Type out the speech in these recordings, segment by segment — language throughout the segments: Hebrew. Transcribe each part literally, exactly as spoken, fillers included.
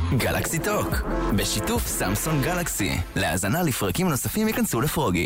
גלקסי טוק, בשיתוף סמסונג גלקסי. להאזנה לפרקים נוספים ייכנסו לפרוגי.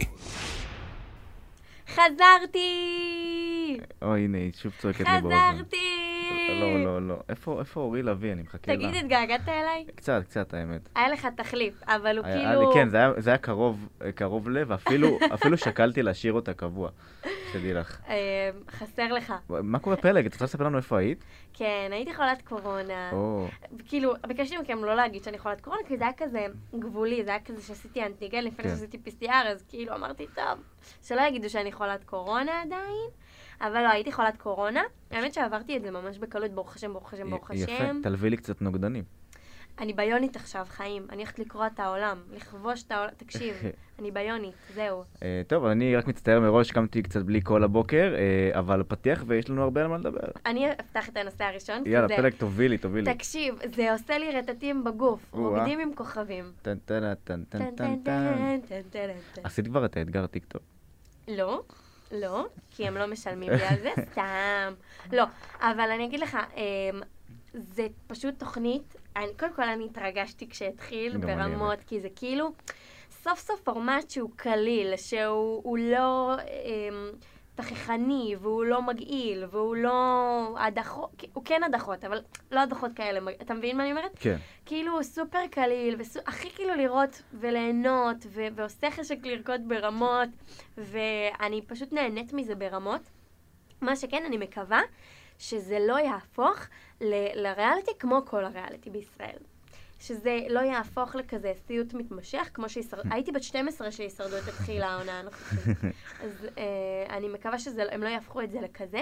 חזרתי! אוי, הנה, היא שוב צועקת לי באוזן. חזרתי! לא, לא, לא. איפה, איפה אורי לוי? אני מחכה לה. תגיד, התגעגעת אליי? קצת, קצת, האמת. היה לך תחליף, אבל הוא היה כאילו... לי, כן, זה היה, זה היה קרוב, קרוב לב, אפילו, אפילו שקלתי להשאיר אותה קבוע. שתדעי לך. אה, חסר לך. מה קורה פלג? את צריכה לספר לנו איפה היית? כן, הייתי חולת קורונה. או. כאילו, ביקשתי מכם לא להגיד שאני חולת קורונה, כי זה היה כזה גבולי, זה היה כזה שעשיתי אנטיגן לפני כן. שעשיתי פי סי אר, אז כאילו אמרתי, טוב, שלא יגידו שאני חולת קורונה עדיין, אבל לא, הייתי חולת קורונה. האמת שעברתי את זה ממש בקלות, ברוך השם, ברוך השם, ברוך יפה, השם. תלווי לי קצת נוגדנים. אני ביונית עכשיו, חיים. אני הולכת לקרוא את העולם, לכבוש את העולם. תקשיב, אני ביונית, זהו. אה, טוב, אני רק מצטער מראש, קמתי קצת בלי כל הבוקר, אה, אבל פתיח ויש לנו הרבה על מה לדבר. אני אפתח את הנושא הראשון. כי יאללה, זה- פלג, תובילי, תובילי. תקשיב, זה עושה לי רטטים בגוף, או-אה. רוקדים עם כוכבים. טן טן טן טן טן, טן טן, טן. טן, טן, טן. עשית כבר את האתגר טיקטוק. לא, לא, כי הם לא משלמים לי על זה, סתם. לא, אבל אני אגיד לך, אמ, זה פשוט תוכנית, אני, קודם כל אני התרגשתי כשהתחיל גם אני, ברמות, כי זה כאילו סוף סוף פורמט שהוא קליל, שהוא הוא לא אמ, תככני, והוא לא מגעיל, והוא לא הדחות, הוא כן הדחות, אבל לא הדחות כאלה, אתה מבין מה אני אומרת? כן. כאילו סופר קליל, וסו... הכי כאילו לראות וליהנות, ו... ועושה חשק לרקוד ברמות, ואני פשוט נהנית מזה ברמות. מה שכן, אני מקווה שזה לא יהפוך ל... לריאליטי כמו כל הריאליטי בישראל. שזה לא יהפוך לכזה סיוט מתמשך, כמו שישר... הייתי בת שתים עשרה שישרדו את התחילה העונה הנוכחית. אז אה, אני מקווה שהם לא יהפכו את זה לכזה.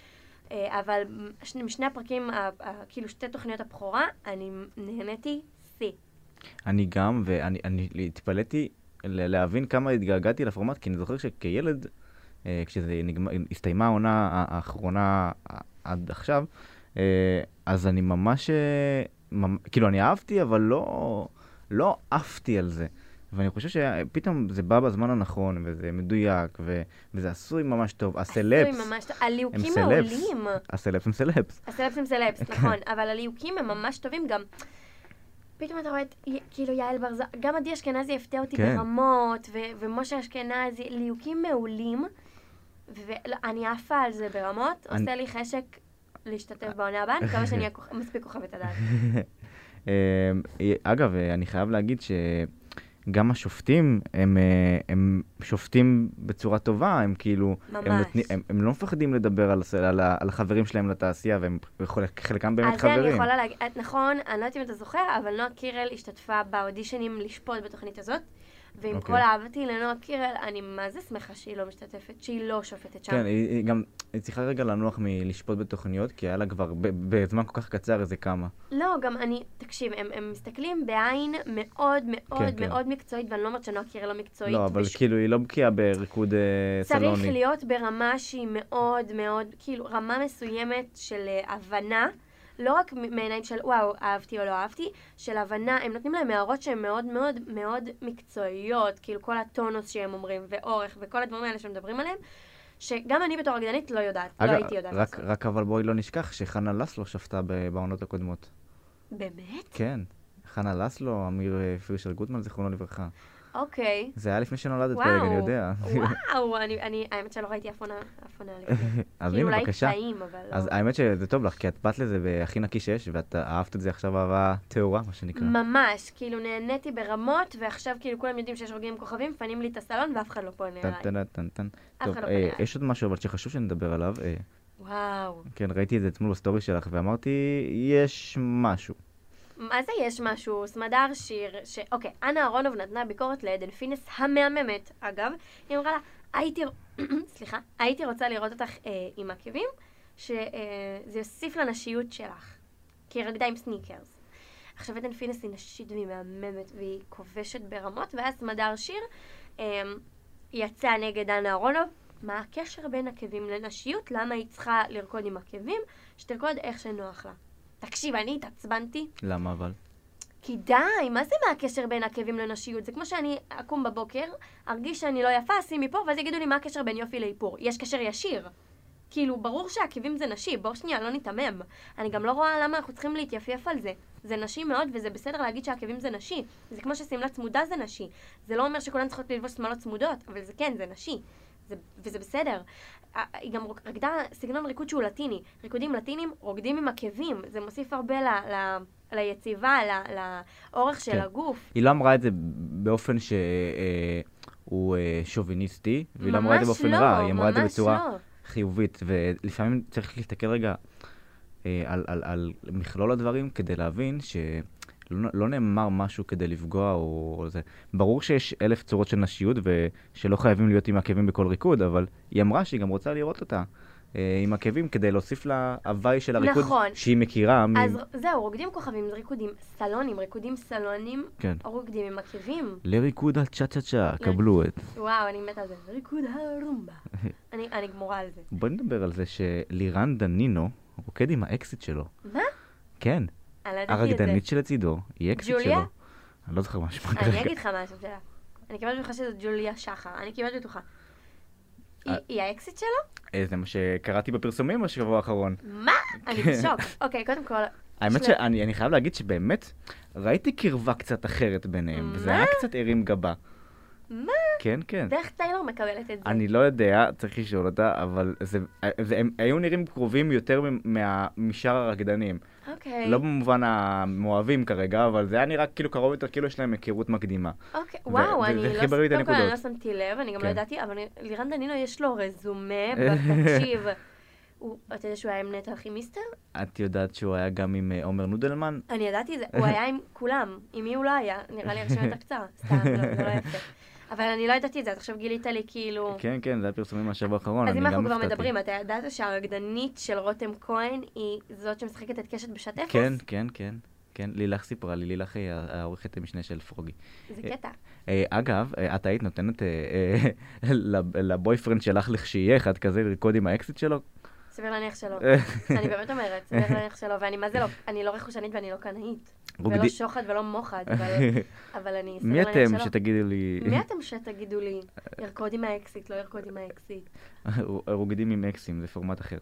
אה, אבל ש... משני הפרקים, ה... ה... כאילו שתי תוכניות הבכורה, אני נהניתי סי. אני גם, ואני אני התפלאתי ל- להבין כמה התגעגעתי לפורמט, כי אני זוכר שכילד, אה, כשזה נגמר, הסתיימה העונה האחרונה ע- עד עכשיו, אה, אז אני ממש, אה, ממ- כאילו אני אהבתי, אבל לא, לא עפתי על זה. ואני חושב שפתאום זה בא בזמן הנכון, וזה מדויק, ו- וזה עשוי ממש טוב. הסלפס, עשוי ממש טוב. הליהוקים הם סלפס. מעולים. הסלפס הם סלפס. הסלפס הם סלפס, נכון. אבל הליהוקים הם ממש טובים גם. פתאום אתה רואה את, י- כאילו יעל ברזל, גם עדי אשכנזי הפתיע אותי כן. ברמות, ו- ומשה אשכנזי, ליהוקים מעולים, ואני עפה על זה ברמות, אני- עושה לי חשק להשתתף בעונה הבאה, אני מקווה שאני אהיה כוכ- מספיק כוכבת הדעת. אה, אגב, אני חייב להגיד שגם השופטים, הם, אה, הם שופטים בצורה טובה, הם כאילו, הם, ממש. נותנים, הם, הם לא מפחדים לדבר על, הס- על, ה- על החברים שלהם לתעשייה, והם יכול- חלקם באמת על זה אני חברים. יכולה להגיד, נכון, אני לא יודעת אם אתה זוכר, אבל נועה קירל השתתפה באודישנים לשפוט בתוכנית הזאת, ועם אוקיי. כל אהבתי לנועה קירל, אני מה זה שמחה שהיא לא משתתפת, שהיא לא שופטת שם. כן, היא, היא גם, היא צריכה רגע לנוח מלשפוט בתוכניות, כי היה לה כבר ב, בזמן כל כך קצר איזה כמה. לא, גם אני, תקשיב, הם, הם מסתכלים בעין מאוד מאוד כן, כן. מאוד מקצועית, ואני לא אומרת שנועה קירל לא מקצועית. לא, אבל בש- כאילו היא לא בקיאה בריקוד אה, סלוני. צריך להיות ברמה שהיא מאוד מאוד, כאילו, רמה מסוימת של אה, הבנה, לא רק מ- מעיניים של וואו, אהבתי או לא אהבתי, של הבנה, הם נותנים להם הערות שהן מאוד מאוד מאוד מקצועיות, כאילו כל הטונוס שהם אומרים, ואורך, וכל הדברים האלה שמדברים עליהם, שגם אני בתור רקדנית לא יודעת, לא אגב, הייתי יודעת רק, לעשות. רק אבל בואי לא נשכח שחנה לסלו שפטה ב- בעונות הקודמות. באמת? כן, חנה לסלו, אמיר אה, פישר גוטמן, זיכרונו לברכה. אוקיי. זה היה לפני שנולדת וואו, פלג, אני יודע. וואו, אני, אני, האמת שלא ראיתי אף עונה, אף עונה לפני. אז כאילו הנה, אולי בבקשה. קטעים, אבל לא. אז האמת שזה טוב לך, כי את באת לזה בהכי נקי שיש, ואת אהבת את זה עכשיו אהבה טהורה, מה שנקרא. ממש, כאילו נהניתי ברמות, ועכשיו כאילו כולם יודעים שיש רוגעים עם כוכבים, מפנים לי את הסלון, ואף אחד לא פונה טן אליי. טן טן טן. אף טוב, אחד לא אה, פונה אליי. יש עוד משהו אבל שחשוב שנדבר עליו. אה, וואו. כן, ראיתי את זה אתמול בסטורי שלך, ואמרתי, יש משהו. מה זה יש משהו? סמדר שיר, ש... אוקיי, אנה אהרונוב נתנה ביקורת לעדן פינס המהממת, אגב. היא אמרה לה, הייתי... סליחה, הייתי רוצה לראות אותך אה, עם עקבים, שזה אה, יוסיף לנשיות שלך. כי היא רקדה עם סניקרס. עכשיו עדן פינס היא נשית והיא מהממת, והיא כובשת ברמות, ואז סמדר שיר אה, יצא נגד אנה אהרונוב. מה הקשר בין עקבים לנשיות? למה היא צריכה לרקוד עם עקבים? שתרקוד איך שנוח לה. תקשיב, אני התעצבנתי, למה אבל? כי די, מה זה מה הקשר בין עקבים לנשיות? זה כמו שאני אקום בבוקר, ארגיש שאני לא יפה, אשים מפה, ואז יגידו לי מה הקשר בין יופי לאיפור. יש קשר ישיר. כאילו, ברור שעקבים זה נשי, בוא שנייה, לא נתמם. אני גם לא רואה למה אנחנו צריכים להתייפייף על זה. זה נשי מאוד, וזה בסדר להגיד שעקבים זה נשי. זה כמו שסמלה צמודה זה נשי. זה לא אומר שכולן צריכות ללבוש שמלות צמודות, אבל זה כן, זה נשי. זה, וזה בסדר. היא גם רקדה סגנון ריקוד שהוא לטיני. ריקודים לטינים רוקדים עם עקבים. זה מוסיף הרבה ל, ל, ליציבה, ל, לאורך של כן. הגוף. היא לא אמרה את זה באופן שהוא שוביניסטי, והיא לא אמרה את זה באופן לא, רע, היא אמרה את זה בצורה לא. חיובית, ולפעמים צריך להסתכל רגע אה, על, על, על מכלול הדברים כדי להבין שלא לא נאמר משהו כדי לפגוע או, או זה. ברור שיש אלף צורות של נשיות ושלא חייבים להיות עם עקבים בכל ריקוד, אבל היא אמרה שהיא גם רוצה לראות אותה אה, עם עקבים כדי להוסיף לה הוואי של הריקוד נכון. שהיא מכירה. אז מ... זהו, רוקדים כוכבים, זה ריקודים סלונים, ריקודים סלונים, כן. או רוקדים עם עקבים. לריקוד הצ'ה צ'ה צ'ה, קבלו את. וואו, אני מתה על זה. ריקוד הרומבה. אני, אני גמורה על זה. בואי נדבר על זה שלירן דנינו רוקד עם האקסיט שלו. מה? כן. אני לא ידעתי את זה. הרקדנית שלצידו, היא אקסיט שלו. ג'וליה? אני לא זוכר משהו. אני אגיד לך מה השם שלה. אני קיבלתי בטוחה שזו ג'וליה שחר. אני קיבלתי בטוחה. היא- היא האקסיט שלו? זה מה שקראתי בפרסומים בשבוע האחרון. מה? אני בשוק. אוקיי, קודם כל... האמת יש לה- שאני אני חייב להגיד שבאמת ראיתי קרבה קצת אחרת ביניהם, וזה מה? היה קצת הרים גבה. מה? כן, כן. ואיך טיילור מקבלת את זה? אני לא יודע, צריך לשאול אותה, אבל זה, זה, הם היו נראים קרובים יותר מה- משאר הרקדנים. אוקיי. לא במובן המואבים כרגע, אבל זה היה נראה כאילו קרוב יותר, כאילו יש להם היכרות מקדימה. אוקיי, ו- וואו, וזה אני לא... חיבר לי את קודם כל, אני הנקודות. לא שמתי לב, אני גם כן. לא ידעתי, אבל לירן דנינו יש לו רזומה, בתקשיב. הוא- אתה יודע שהוא היה עם נטע אלכימיסטר? את יודעת שהוא היה גם עם אה, עומר נודלמן? אני ידעתי את זה, הוא היה עם כולם. עם מי הוא לא היה? נראה לי הרשימה הייתה קצרה. סתם, לא, זה לא יפה. אבל אני לא ידעתי את זה, את עכשיו גילית לי כאילו... כן, כן, זה היה פרסומים מהשבוע האחרון, אז אני אם גם אנחנו כבר הופתעתי. מדברים, אתה ידעת שהרקדנית של רותם כהן היא זאת שמשחקת את קשת בשעת אפס? כן, כן, כן. כן, לילך סיפרה לי, לילך היא העורכת המשנה של פרוגי. זה קטע. אה, אגב, אה, את היית נותנת אה, אה, לב- לבויפרנד שלך לכשיהיה אחד כזה לרקוד עם האקסיט שלו? סביר להניח שלא. אני באמת אומרת, סביר להניח שלא, ואני מה זה לא, אני לא רכושנית ואני לא קנאית. רוקדי- ולא שוחד ולא מוחד, אבל- אבל אני סביר מי להניח אתם שלא. שתגידו לי, מי אתם שתגידו לי, ירקוד עם האקסיט, לא ירקוד עם האקסיט? רוקדים עם אקסים, זה פורמט אחר.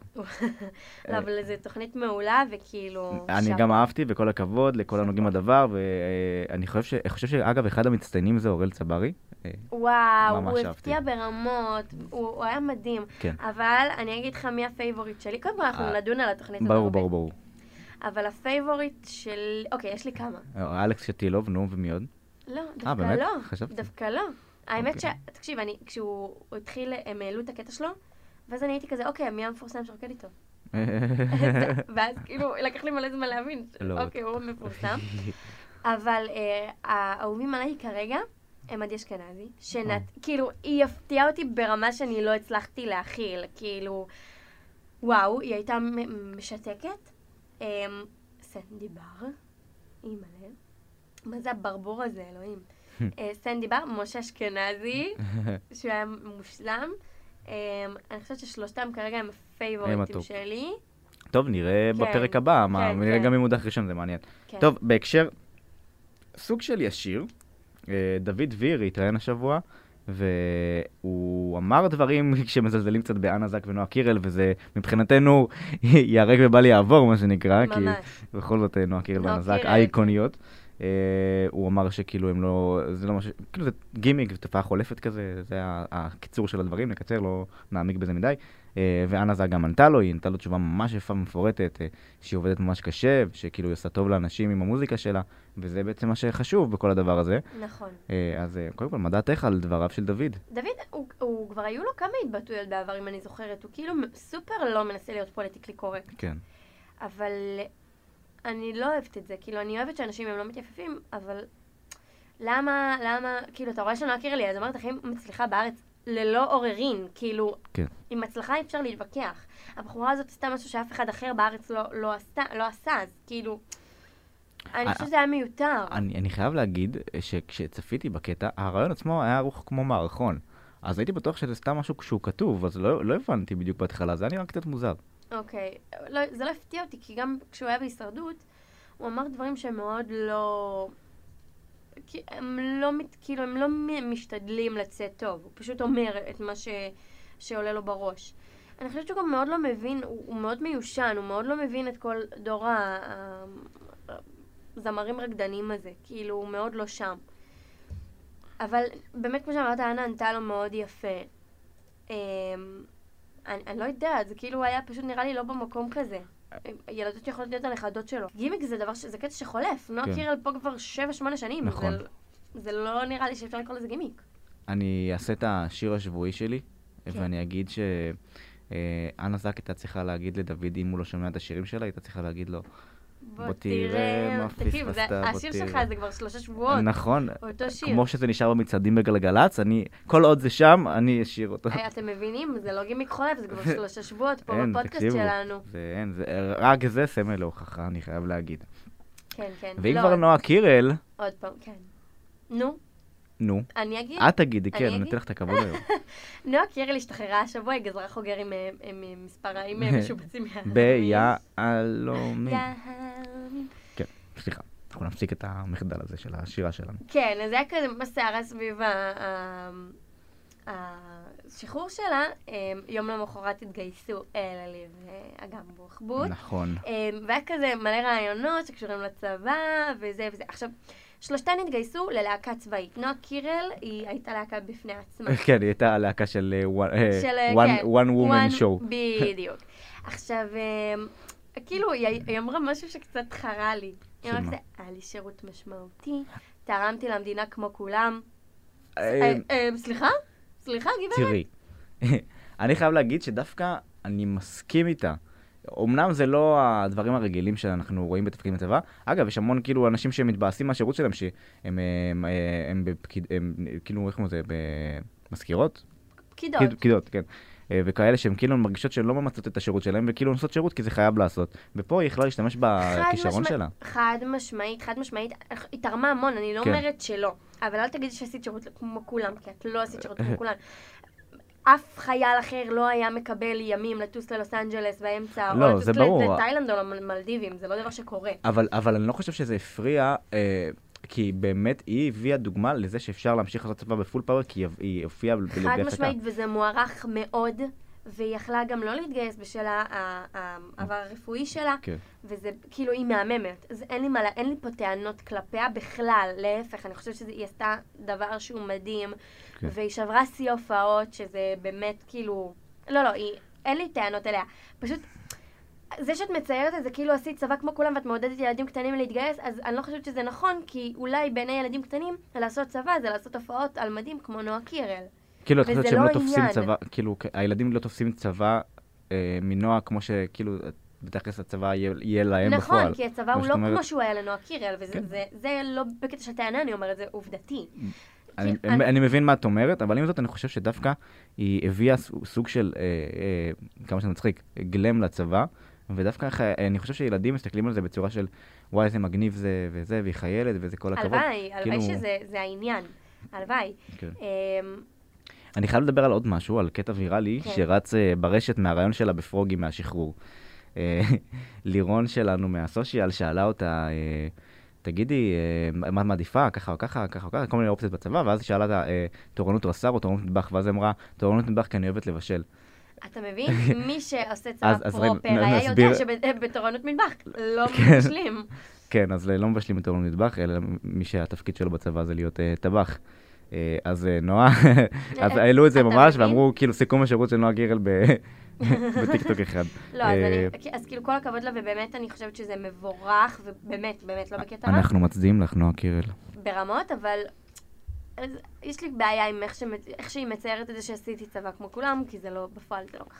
לא, אבל זו תוכנית מעולה, וכאילו... אני שאפו. גם אהבתי, וכל הכבוד לכל הנוגעים בדבר, ואני חושב ש- אני חושב שאגב, אחד המצטיינים זה אורל צברי. אה, וואו, ממש הוא אהבתי. הפתיע ברמות, הוא הוא היה מדהים. כן. אבל אני אגיד לך מי הפייבוריט שלי. קודם כל אנחנו אה, נדון על התוכנית הזאת. ברור, הרבה. ברור, ברור. אבל הפייבוריט של... אוקיי, יש לי כמה. אה, אלכס שטילוב, נו, ומי עוד? לא, דווקא באמת? לא. חשבתי. דווקא לא. האמת ש... אוקיי. תקשיב, אני, כשהוא הוא התחיל, הם העלו את הקטע שלו, ואז אני הייתי כזה, אוקיי, מי המפורסם שרוקד איתו? ואז כאילו, לקח לי מלא זמן להבין, לא. אוקיי, הוא מפורסם. אבל אה, האהובים עליי כרגע, הם עדי אשכנזי, שנת... כאילו, היא הפתיעה אותי ברמה שאני לא הצלחתי להכיל, כאילו... וואו, היא הייתה מ- משתקת. אמ, סנדי בר, אימא'לה. מה זה הברבור הזה, אלוהים? אה, סנדי בר, משה אשכנזי, שהוא היה מושלם. אמ, אני חושבת ששלושתם כרגע הם הם הפייבוריטים הטופ. שלי. טוב, נראה כן, בפרק הבא, מה, כן, נראה כן. גם אם הוא דח ראשון, זה מעניין. כן. טוב, בהקשר, סוג של ישיר, אה, דוד דביר התראיין השבוע, והוא אמר דברים שמזלזלים קצת באנה זק ונועה קירל, וזה מבחינתנו ייהרג ובל יעבור, מה שנקרא, כי ממש. בכל זאת אה, נועה קירל נועה ואנה זק קירל. אייקוניות. אה, הוא אמר שכאילו הם לא, זה לא משהו, כאילו זה גימיק, זו תופעה חולפת כזה, זה ה- הקיצור של הדברים, נקצר, לא נעמיק בזה מדי. אה, ואנה זק גם ענתה לו, היא ענתה לו תשובה ממש יפה ומפורטת, אה, שהיא עובדת ממש קשה, שכאילו היא עושה טוב לאנשים עם המוזיקה שלה, וזה בעצם מה שחשוב בכל הדבר הזה. נכון. אה, אז אה, קודם כל, מה דעתך על דבריו של דוד? דוד, הוא, הוא כבר היו לו כמה התבטאויות בעבר, אם אני זוכרת. הוא כאילו סופר לא מנסה להיות פוליטיקלי קורקט. כן. אבל אני לא אוהבת את זה. כאילו, אני אוהבת שאנשים הם לא מתייפפים, אבל למה, למה, כאילו, אתה רואה שנועה קירלי, אז אומרת, הכי מצליחה בארץ ללא עוררין. כאילו, כן. עם הצלחה אי אפשר להתווכח. הבחורה הזאת עשתה משהו שאף אחד אחר בארץ לא, לא, עשתה, לא עשה, אז כאילו, אני חושבת שזה היה מיותר. אני, אני חייב להגיד שכשצפיתי בקטע, הרעיון עצמו היה ערוך כמו מערכון. אז הייתי בטוח שזה סתם משהו שהוא כתוב, אז לא, לא הבנתי בדיוק בהתחלה, זה היה נראה קצת מוזר. אוקיי, לא, זה לא הפתיע אותי, כי גם כשהוא היה בהישרדות, הוא אמר דברים שהם מאוד לא... כי הם לא, מת- כאילו, הם לא מ- משתדלים לצאת טוב, הוא פשוט אומר את מה ש... שעולה לו בראש. אני חושבת שהוא גם מאוד לא מבין, הוא, הוא מאוד מיושן, הוא מאוד לא מבין את כל דור הזמרים רקדנים הזה, כאילו הוא מאוד לא שם. אבל באמת כמו שאמרת, אנה ענתה לו מאוד יפה. אני, אני לא יודעת, זה כאילו היה פשוט נראה לי לא במקום כזה. ילדות שיכולות להיות הנכדות שלו. גימיק זה דבר, זה קטע שחולף. נועה קירל פה כבר שבע, שמונה שנים. נכון. זה, זה לא נראה לי שאפשר לקרוא לזה גימיק. אני אעשה את השיר השבועי שלי, ואני אגיד שאנה זק הייתה צריכה להגיד לדוד, אם הוא לא שומע את השירים שלה, הייתה צריכה להגיד לו, בוא תראה מה פספסת, בוא תראה. השיר שלך זה כבר שלושה שבועות. נכון. אותו שיר. כמו שזה נשאר במצעדים בגלגלץ, אני, כל עוד זה שם, אני אשיר אותו. אתם מבינים? זה לא גימיק חולף, זה כבר שלושה שבועות פה בפודקאסט שלנו. אין, רק זה סמל להוכחה, אני חייב להגיד. כן, כן. ואם כבר נועה קירל... עוד פעם, כן. נו? נו. אני אגיד? את תגידי, כן, אני נותן לך את הכבוד היום. נועה קירל השתחררה השבוע, היא גזרה חוגר עם מספריים משובצים מהיהלומים. ביהלומים. יהלומים. כן, סליחה. אנחנו נפסיק את המחדל הזה של השירה שלנו. כן, אז זה היה כזה ממש שערה סביב השחרור שלה. יום למחרת התגייסו אלה ואגם בוחבוט. נכון. והיה כזה מלא רעיונות שקשורים לצבא וזה וזה. עכשיו, שלושתן התגייסו ללהקה צבאית. נועה קירל היא הייתה להקה בפני עצמה. כן, היא הייתה להקה של one woman show. בדיוק. עכשיו, כאילו, היא אמרה משהו שקצת חרה לי. היא אמרה כזה, היה לי שירות משמעותי, תרמתי למדינה כמו כולם. סליחה? סליחה, גברת? תראי, אני חייב להגיד שדווקא אני מסכים איתה. אמנם זה לא הדברים הרגילים שאנחנו רואים בתפקידים בצבא. אגב, יש המון כאילו אנשים שמתבאסים מהשירות שלהם, שהם הם בפקיד, הם כאילו, איך כמו זה, במזכירות? פקידות. פקידות, כן. וכאלה שהם כאילו מרגישות שהן לא ממצות את השירות שלהם, וכאילו נוסעות שירות כי זה חייב לעשות. ופה היא יכלה להשתמש בכישרון שלה. חד משמעית, חד משמעית. היא תרמה המון, אני לא אומרת שלא. אבל אל תגידי שעשית שירות כמו כולם, כי את לא עשית שירות כמו כולם. אף חייל אחר לא היה מקבל ימים לטוס ללוס אנג'לס באמצע, או לטוס לתאילנד או למלדיבים, זה לא דבר שקורה. אבל אני לא חושב שזה הפריע, כי באמת היא הביאה דוגמה לזה שאפשר להמשיך לעשות צבא בפול פאוור, כי היא הופיעה בלגי הפקה. חד משמעית, וזה מוערך מאוד, והיא יכלה גם לא להתגייס בשל העבר הרפואי שלה, וזה כאילו היא מהממת. אז אין לי פה טענות כלפיה בכלל, להפך, אני חושבת שהיא עשתה דבר שהוא מדהים, והיא שברה שיא הופעות, שזה באמת כאילו... לא, לא, אין לי טענות אליה. פשוט, זה שאת מציירת את זה, כאילו עשית צבא כמו כולם, ואת מעודדת ילדים קטנים להתגייס, אז אני לא חושבת שזה נכון, כי אולי בעיני ילדים קטנים, לעשות צבא זה לעשות הופעות על מדים כמו נועה קירל. כאילו, את חושבת שהם לא תופסים צבא, כאילו, הילדים לא תופסים צבא מנועה, כמו שכאילו... בתכלס הצבא יהיה להם בפועל. נכון, כי הצבא הוא לא כמו שהוא היה לנועה קירל, וזה לא בקטע של טענה, אני אומרת, זה עובדתי. אני מבין מה את אומרת, אבל עם זאת אני חושב שדווקא היא הביאה סוג של, כמה שזה מצחיק, גלם לצבא, ודווקא אני חושב שילדים מסתכלים על זה בצורה של, וואי, איזה מגניב זה וזה, והיא חיילת וזה כל הכבוד. הלוואי, הלוואי שזה העניין. הלוואי. אני חייב לדבר על עוד משהו, על קטע ויראלי, שרץ ברשת מהרעיון שלה בפרוגי מהשחרור. לירון שלנו מהסושיאל שאלה אותה, תגידי, מה מעדיפה, ככה או ככה, ככה או ככה, כל מיני אופציות בצבא, ואז היא שאלה אותה, תורנות רס"ר או תורנות מטבח, ואז היא אמרה, תורנות מטבח כי אני אוהבת לבשל. אתה מבין? מי שעושה צבא פרופר היה יודע שבתורנות מטבח לא מבשלים. כן, אז לא מבשלים בתורנות מטבח, אלא מי שהתפקיד שלו בצבא זה להיות טבח. אז נועה, אז העלו את זה ממש, ואמרו, כאילו, סיכום השירות של נועה קירל בטיקטוק אחד. לא, אז כאילו כל הכבוד לה, ובאמת אני חושבת שזה מבורך, ובאמת, באמת לא בקטע רע. אנחנו מצדיעים לך, נועה קירל. ברמות, אבל יש לי בעיה עם איך שהיא מציירת את זה שעשיתי צבא כמו כולם, כי זה לא, בפועל זה לא ככה.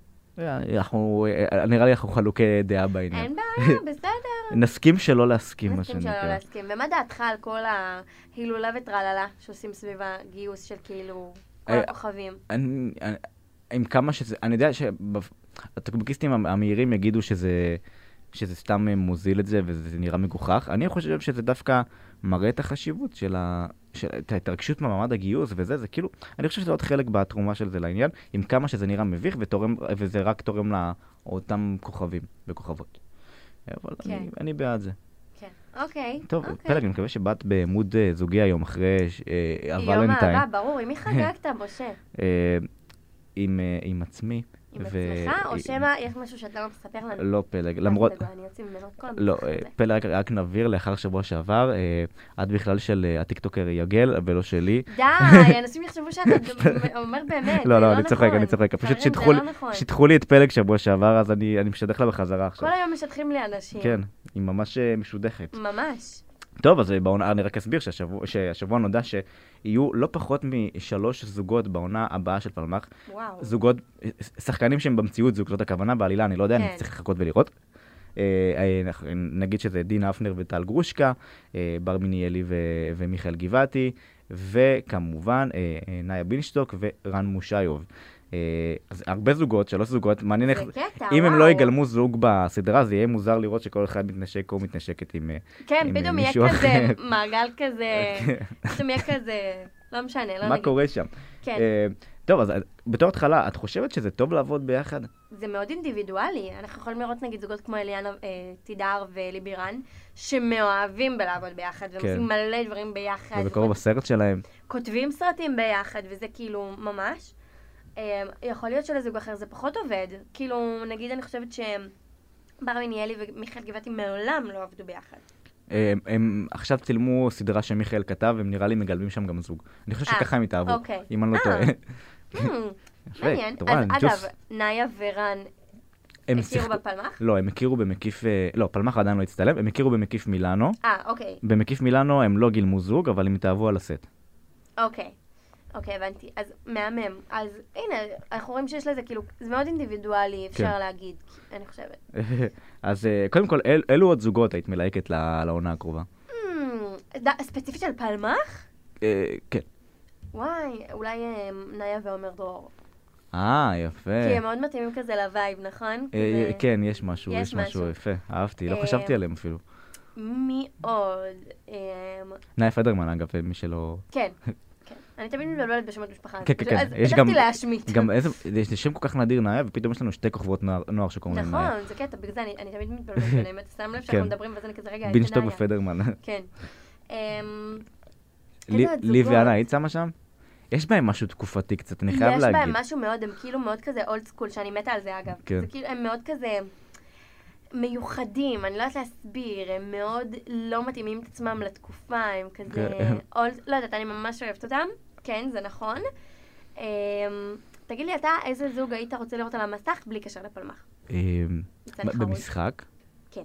נראה לי אנחנו חלוקי דעה בעניין. אין בעיה, בסדר. נסכים שלא להסכים, מה שנקרא. נסכים שלא להסכים. ומה דעתך על כל ההילולה וטרללה שעושים סביב הגיוס של כאילו כל הכוכבים? עם כמה שזה, אני יודע שהטוקבקיסטים המהירים יגידו שזה שזה סתם מוזיל את זה וזה נראה מגוחך. אני חושב שזה דווקא מראה את החשיבות של ההתרגשות ממעמד הגיוס וזה, זה כאילו, אני חושב שזה עוד חלק בתרומה של זה לעניין, עם כמה שזה נראה מביך ותורם, וזה רק תורם לאותם כוכבים וכוכבות. אבל כן. אני, אני בעד זה. כן, אוקיי. טוב, אוקיי. פלג, אני מקווה שבאת במוד זוגי היום אחרי הוולנטיין. יום אהבה, ברור, עם מי חגגת, משה? עם, עם עצמי. עם עצמך, או שמה יש משהו שאתה לא מספר לנו? לא פלג, למרות... אני יוצא ממנו את כל המסך לא, הזה. פלג רק נבהיר לאחר שבוע שעבר, את בכלל של הטיקטוקר יגל ולא שלי. די, אנשים יחשבו שאתה אומר באמת, לא, לא, אני צוחק, אני צוחק. פשוט שיתחו לי את פלג שבוע שעבר, אז אני משדך לה בחזרה עכשיו. כל היום משדכים לי אנשים. כן, היא ממש משודכת. ממש. טוב, אז בעונה, אני רק אסביר שהשבוע נודע שיהיו לא פחות משלוש זוגות בעונה הבאה של פלמח. וואו. זוגות, שחקנים שהם במציאות זוג, זאת הכוונה, בעלילה, אני לא יודע, אני צריך לחכות ולראות. נגיד שזה דין אפנר וטל גרושקה, בר מיניאלי ומיכאל גבעתי, וכמובן נאיה בינשטוק ורן מושיוב. אז הרבה זוגות, שלוש זוגות, מעניין איך... אם הם לא יגלמו זוג בסדרה, זה יהיה מוזר לראות שכל אחד מתנשק או מתנשקת עם מישהו אחר. כן, פתאום יהיה כזה מעגל כזה, פתאום יהיה כזה, לא משנה, לא נגיד. מה קורה שם? כן. טוב, אז בתור התחלה, את חושבת שזה טוב לעבוד ביחד? זה מאוד אינדיבידואלי. אנחנו יכולים לראות נגיד זוגות כמו אליאנה תידר וליבירן, שמאוהבים בלעבוד ביחד, והם עושים מלא דברים ביחד. ובקרוב הסרט שלהם. כותבים סרטים ביחד, וזה כאילו ממש. יכול להיות שלזוג אחר זה פחות עובד. כאילו, נגיד אני חושבת שבר מיניאלי ומיכאל גבעתי מעולם לא עבדו ביחד. הם עכשיו צילמו סדרה שמיכאל כתב, והם נראה לי מגלמים שם גם זוג. אני חושב שככה הם התאהבו, אם אני לא טועה. מעניין. אז אגב, נאיה ורן הכירו בפלמח? לא, הם הכירו במקיף, לא, פלמח עדיין לא הצטלם, הם הכירו במקיף מילאנו. אה, אוקיי. במקיף מילאנו הם לא גילמו זוג, אבל הם התאהבו על הסט. אוקיי. אוקיי, הבנתי. אז מהמם. אז הנה, אנחנו רואים שיש לזה, כאילו, זה מאוד אינדיבידואלי, אפשר להגיד, אני חושבת. אז קודם כל, אילו עוד זוגות היית מלהקת לעונה הקרובה? ספציפית של פלמח? כן. וואי, אולי נאיה ועומר דרור. אה, יפה. כי הם מאוד מתאימים כזה לווייב, נכון? כן, יש משהו, יש משהו יפה. אהבתי, לא חשבתי עליהם אפילו. מי עוד? נאיה פדרמן, אגב, מי שלא... כן. אני תמיד מתבלבלת בשמות משפחה. כן, כן, כן. אז פתחתי להשמיט. גם איזה, יש שם כל כך נדיר נאיה, ופתאום יש לנו שתי כוכבות נוער שקוראים להם נאיה. נכון, זה קטע, בגלל זה אני תמיד מתבלבלת ביניהם. אתה שם לב שאנחנו מדברים, ואז אני כזה רגע, בינשטוק ופדרמן. כן. לי ואנה, היית שמה שם? יש בהם משהו תקופתי קצת, אני חייב להגיד. יש בהם משהו מאוד, הם כאילו מאוד כזה אולד סקול, שאני מתה על זה אגב. הם מאוד כזה מיוחדים, אני לא יודעת להסביר, הם מאוד לא מתאימים את עצמם לתקופה, הם כזה אולד, לא יודעת, אני ממש אוהבת אותם. כן, זה נכון. תגיד לי, אתה, איזה זוג היית רוצה לראות על המסך בלי קשר לפלמח? במשחק? כן.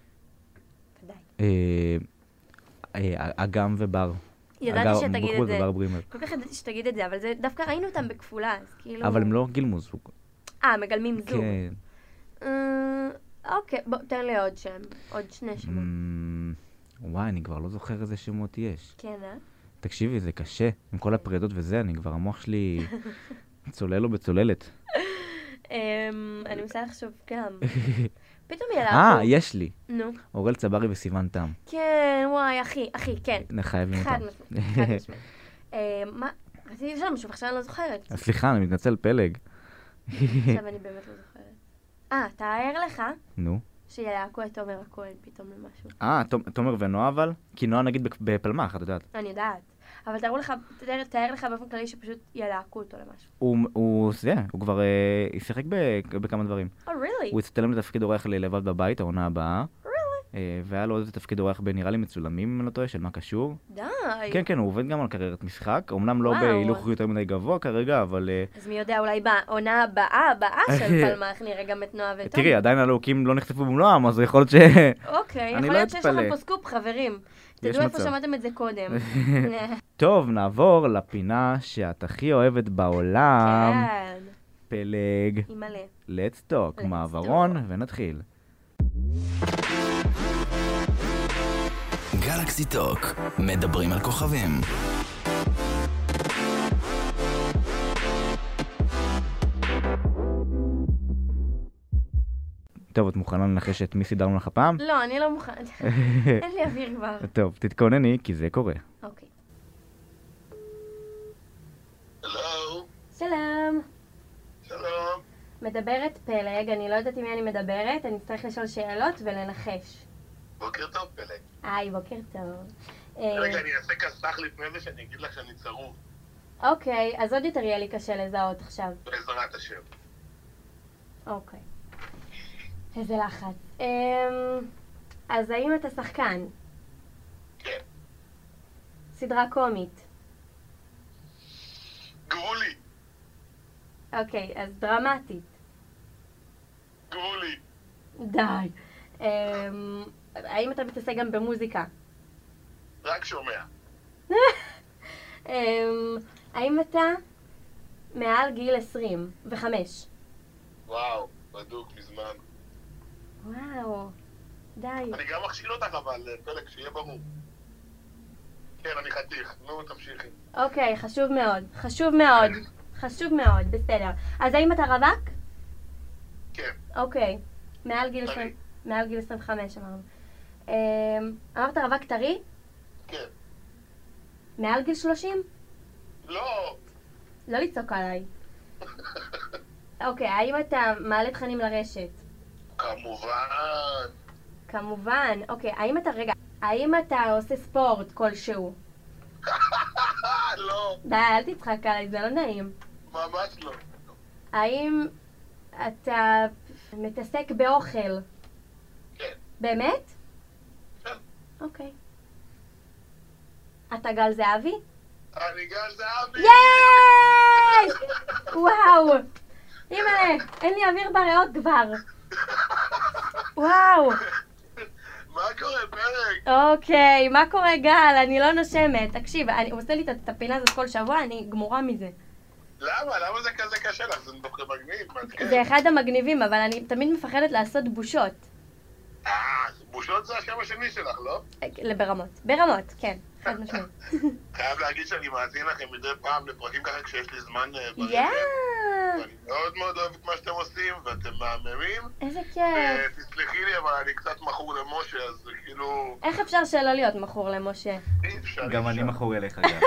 ודאי. אגם ובר. ידעתי שתגיד את זה. ובר ברימר. כל כך ידעתי שתגיד את זה, אבל דווקא ראינו אותם בכפולה, אז כאילו... אבל הם לא גילמו זוג. אה, מגלמים זוג. כן. אוקיי, בוא, תן לי עוד שם. עוד שני שמות. וואי, אני כבר לא זוכר איזה שמות יש. כן, אה? תקשיבי, זה קשה. עם כל הפרדות וזה, אני כבר, המוח שלי צולל או בצוללת. אני מנסה לחשוב גם. פתאום ילעבו. אה, יש לי. נו. אורל צברי וסיוון תם. כן, וואי, אחי, אחי, כן. נחייבים אותם. חד משמעית, חד משמעית. מה? רציתי לשאול משהו, עכשיו אני לא זוכרת. סליחה, אני מתנצל, פלג. עכשיו אני באמת לא זוכרת. אה, תאר לך? נו. שילהקו את תומר הכהן פתאום למשהו. אה, תומר ונועה אבל? כי נועה נגיד בפלמח, את יודעת. אני יודעת. אבל תארו לך, תאר לך באופן כללי שפשוט ילהקו אותו למשהו. הוא, זה, הוא כבר ישחק בכמה דברים. Oh, really? הוא הצטלם לתפקיד אורח ללבד בבית, העונה הבאה. Really? והיה לו עוד תפקיד אורח בנראה לי מצולמים, אם אני לא טועה, של מה קשור. די. כן, כן, הוא עובד גם על קריירת משחק. אמנם לא בהילוך יותר מדי גבוה כרגע, אבל... אז מי יודע, אולי בעונה הבאה, הבאה של פלמח, נראה גם את נועה ותומר. תראי, עדיין הלהוקים לא נחשפו במלואם, אז יכול להיות ש... אוקיי, יכול להיות שיש לכם פה סקופ, חברים. תדעו איפה שמעתם את זה קודם. טוב, נעבור לפינה שאת הכי אוהבת בעולם. כן. פלג. אימא'לה. Let's talk. מעברון, ונתחיל. גלקסי טוק. מדברים על כוכבים. טוב, את מוכנה לנחש את מי סידרנו לך פעם? לא, אני לא מוכנה. אין לי אוויר כבר. טוב, תתכונני, כי זה קורה. אוקיי. שלום. שלום. שלום. מדברת פלג, אני לא יודעת עם מי אני מדברת, אני צריך לשאול שאלות ולנחש. בוקר טוב, פלג. היי, בוקר טוב. רגע, אני אעשה כסח לפני זה שאני אגיד לך שאני צרוף. אוקיי, אז עוד יותר יהיה לי קשה לזהות עכשיו. בעזרת השם. אוקיי. איזה לחץ. אמ, אז האם אתה שחקן? כן. סדרה קומית? גבולי. אוקיי, אז דרמטית. גבולי. די. אמ, האם אתה מתעסק גם במוזיקה? רק שומע. אמ, האם אתה מעל גיל עשרים וחמש? וואו, בדוק מזמן. וואו, די. אני גם מכשיל אותך אבל, פלג, שיהיה ברור. כן, אני חתיך. נו, תמשיכי. אוקיי, חשוב מאוד. חשוב מאוד. חשוב מאוד, בסדר. אז האם אתה רווק? כן. אוקיי. מעל גיל טרי. עשרים... מעל גיל עשרים וחמש אמרנו. אמ, אמרת רווק טרי? כן. מעל גיל שלושים? לא. לא לצעוק עליי. אוקיי, האם אתה מעלה תכנים לרשת? כמובן. כמובן. אוקיי, האם אתה... רגע, האם אתה עושה ספורט כלשהו? לא, די, אל תצחק עליי, זה לא נעים. ממש לא. האם אתה מתעסק באוכל? כן. באמת? כן. אוקיי. אתה גל זהבי? אני גל זהבי. ייי! וואו! אימא'לה, אין לי אוויר בריאות כבר. וואו! מה קורה, פרק? אוקיי, מה קורה גל? אני לא נושמת. תקשיב, אני הוא עושה לי את הפינה הזאת כל שבוע, אני גמורה מזה. למה? למה זה כזה קשה לך? זה דווקא מגניב, מעדכן. זה אחד המגניבים, אבל אני תמיד מפחדת לעשות בושות. אה, בושות זה השם השני שלך, לא? ברמות. ברמות, כן. חד משמעית. חייב להגיד שאני מאזין לכם מדי פעם לפרקים ככה כשיש לי זמן אה, ברשת. יאה! ואני מאוד מאוד אוהב את מה שאתם עושים, ואתם מהממים. איזה כיף. תסלחי לי, אבל אני קצת מכור למשה, אז זה כאילו... איך אפשר שלא להיות מכור למשה? אי אפשר. גם אי אני אפשר. מכור אליך גם.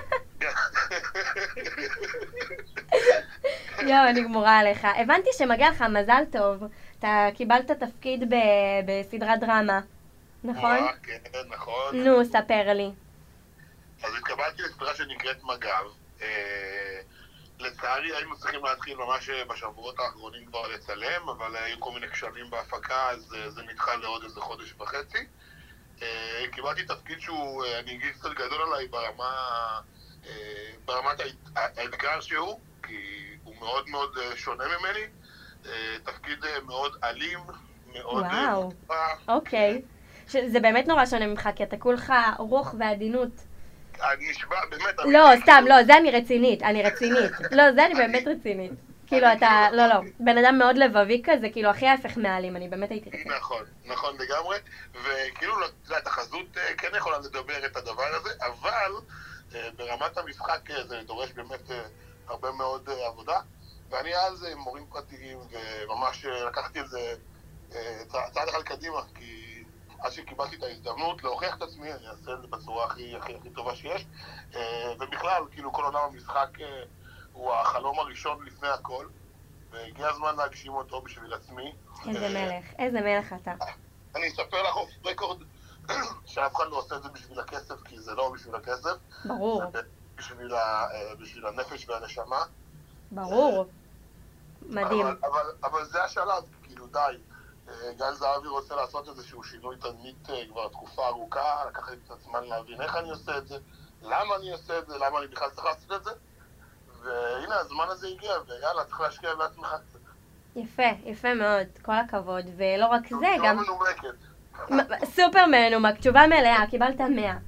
יואו, אני גמורה עליך. הבנתי שמגיע לך מזל טוב. אתה קיבלת תפקיד ב- בסדרת דרמה, נכון? מה? כן, נכון. נו, ספר לי. אז התקבלתי לסדרה שנקראת מג"ב. אה, לצערי היינו צריכים להתחיל ממש בשבועות האחרונים כבר לצלם, אבל היו כל מיני כשלים בהפקה, אז אה, זה נדחה לעוד איזה חודש וחצי. אה, קיבלתי תפקיד שהוא, אה, אני אגיד קצת גדול עליי ברמה, אה, ברמת הא- האתגר שהוא, כי הוא מאוד מאוד אה, שונה ממני. אה, תפקיד אה, מאוד אלים, מאוד... אה, וואו. מוטבע. אוקיי. זה באמת נורא שונה ממך, כי אתה כולך רוח ועדינות. אני נשבע, באמת... לא, אמיתי, סתם, לא, זה אני רצינית, אני רצינית. לא, זה אני באמת רצינית. כאילו, אתה, לא, לא, בן אדם מאוד לבבי כזה, כאילו, הכי ההפך מעלים, אני באמת הייתי רצינית. נכון, נכון לגמרי, וכאילו, אתה יודע, התחזות אה, כן יכולה לדבר את הדבר הזה, אבל אה, ברמת המשחק אה, זה דורש באמת אה, הרבה מאוד אה, עבודה, ואני אז עם מורים פרטיים, וממש אה, לקחתי את זה אה, צע- צעד אחד קדימה, כי עד שקיבלתי את ההזדמנות להוכיח את עצמי, אני אעשה את זה בצורה הכי הכי הכי טובה שיש, אה, ובכלל, כאילו, כל עולם המשחק אה, הוא החלום הראשון לפני הכל, והגיע הזמן להגשים אותו בשביל עצמי. איזה אה, מלך, איזה מלך אתה. אני אספר לך אוף רקורד שאף אחד לא עושה את זה בשביל הכסף, כי זה לא בשביל הכסף, ברור, זה בשביל, ה, אה, בשביל הנפש והנשמה. ברור. מדהים. אבל, אבל, אבל זה השלב, כאילו די. אה, גל זהבי רוצה לעשות איזשהו שינוי תדמית אה, כבר תקופה ארוכה, לקח לי קצת זמן להבין איך אני עושה את זה, למה אני עושה את זה, למה אני בכלל צריך לעשות את זה, והנה הזמן הזה הגיע, ויאללה, צריך להשקיע בעצמך קצת. יפה, יפה מאוד, כל הכבוד. ולא רק זה, לא גם מנומקת. מ- סופר מנומק, תשובה מלאה, קיבלת מאה.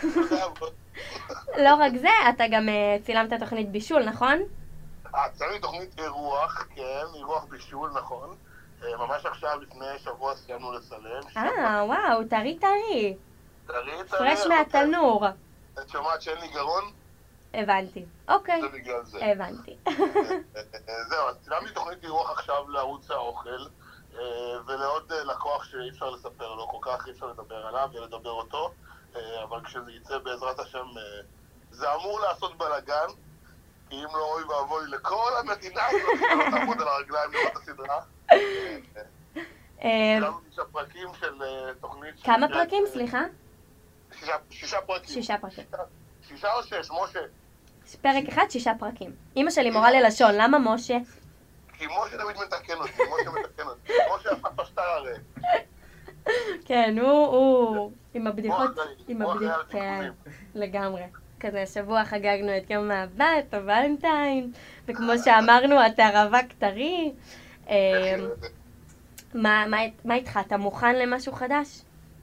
לא רק זה, אתה גם אה, צילמת תוכנית בישול, נכון? אה, צלמתי תוכנית אירוח, כן, אירוח בישול, נכון. אה, ממש עכשיו, לפני שבוע סיימנו לצלם. אה, וואו, טרי טרי. טרי, טרי, פרש אבל- מהתנור. את שומעת שאין לי גרון? הבנתי. אוקיי, זה בגלל זה. הבנתי. אה, אה, זהו, אז צילמתי תוכנית אירוח עכשיו לערוץ האוכל, אה, ולעוד אה, לקוח שאי אפשר לספר לו, כל כך אי אפשר לדבר עליו ולדבר אותו, אה, אבל כשזה יצא בעזרת השם, אה, זה אמור לעשות בלאגן, כי אם לא אוי ואבוי לכל המדינה הזאת, שלא תעמוד על הרגליים לראות את הסדרה. אה, אה, צילמנו שישה פרקים של אה, תוכנית... כמה שנקראת, פרקים, אה, סליחה? שישה- שישה פרקים. שישה פרקים. שישה או שש, משה? פרק אחד, שישה פרקים. אמא שלי מורה ללשון, למה משה? כי משה תמיד מתקן אותי, משה מתקן אותי. משה אף אחד פשטה הרי. כן, הוא, הוא, עם הבדיחות, משה, עם משה הבדיחות, על כן, תיקונים. לגמרי. כזה, השבוע חגגנו את יום האהבה, את הוולנטיין, וכמו שאמרנו, אתה רווק טרי. אה, מה, מה, מה איתך? אתה מוכן למשהו חדש?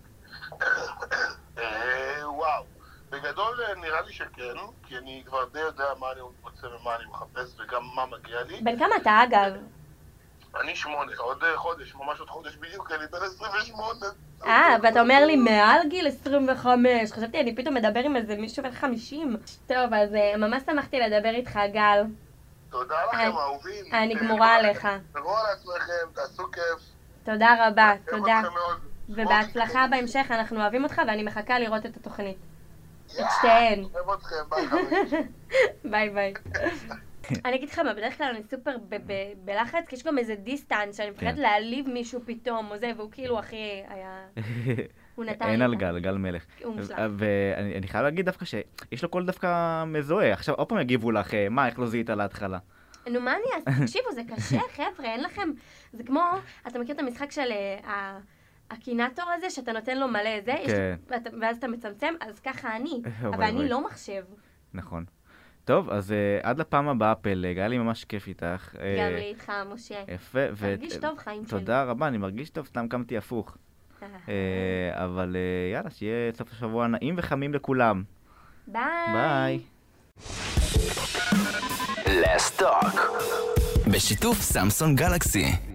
אה, וואו. בגדול נראה לי שכן, כי אני כבר די יודע מה אני רוצה ומה אני מחפש וגם מה מגיע לי. בן כמה אתה, אגב? אני שמונה, עוד חודש, ממש עוד חודש בדיוק, אני בן עשרים ושמונה. אה, ואתה אומר לי מעל גיל עשרים וחמש. חשבתי, אני פתאום מדבר עם איזה מישהו בן חמישים. טוב, אז אה, ממש שמחתי לדבר איתך, גל. תודה לכם, אני- אהובים. אני גמורה עליך. תראו על עצמכם, תעשו כיף. תודה רבה, אוהב תודה. אתכם מאוד. ובהצלחה בהמשך, אנחנו אוהבים אותך ואני מחכה לראות את התוכנית. את שתיהן. אוהב אתכם, ביי חברים. ביי ביי. אני אגיד לך מה, בדרך כלל אני סופר ב- ב- בלחץ, כי יש גם איזה דיסטנס, שאני מפחדת כן. להעליב מישהו פתאום, או זה, והוא כאילו הכי היה... הוא נתן אין לי על את ה- גל, גל מלך. הוא מושלם. ואני אני חייב להגיד דווקא שיש לו קול דווקא מזוהה. עכשיו עוד פעם יגיבו לך, אה, מה, איך לא זיהית להתחלה? נו, מה אני אעשה? תקשיבו, זה קשה, חבר'ה, אין לכם... זה כמו, אתה מכיר את המשחק של אה, ה- הקינטור הזה, שאתה נותן לו מלא זה, יש- כן. ואתה- ואז אתה מצמצם, אז ככה אני. אוי, אבל אני אוי. לא מחשב. נכון. טוב, אז אה, עד לפעם הבאה, פלג, היה לי ממש כיף איתך. אה, גם לי איתך, משה. יפה. ו- תרגיש טוב, חיים שלי. תודה רבה, אני מרגיש טוב, סתם קמתי הפוך. אה, אבל אה, יאללה, שיהיה סוף השבוע נעים וחמים לכולם. ביי. ביי. Let's talk. בשיתוף סמסונג גלקסי.